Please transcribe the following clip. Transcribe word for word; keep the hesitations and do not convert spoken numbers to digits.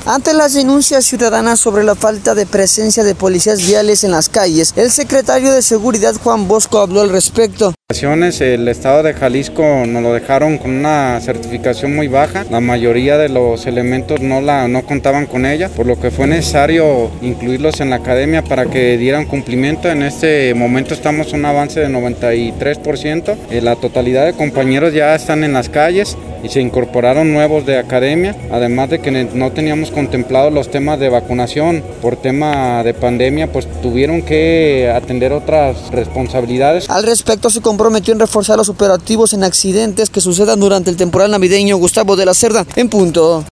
Ante las denuncias ciudadanas sobre la falta de presencia de policías viales en las calles, el secretario de Seguridad Juan Bosco habló al respecto. El estado de Jalisco nos lo dejaron con una certificación muy baja, la mayoría de los elementos no, la, no contaban con ella, por lo que fue necesario incluirlos en la academia para que dieran cumplimiento. En este momento estamos en un avance de noventa y tres por ciento, la totalidad de compañeros ya están en las calles y se incorporaron nuevos de academia, además de que no teníamos contemplado los temas de vacunación. Por tema de pandemia, pues tuvieron que atender otras responsabilidades. Al respecto, se comprometió en reforzar los operativos en accidentes que sucedan durante el temporal navideño. Gustavo de la Cerda, en punto.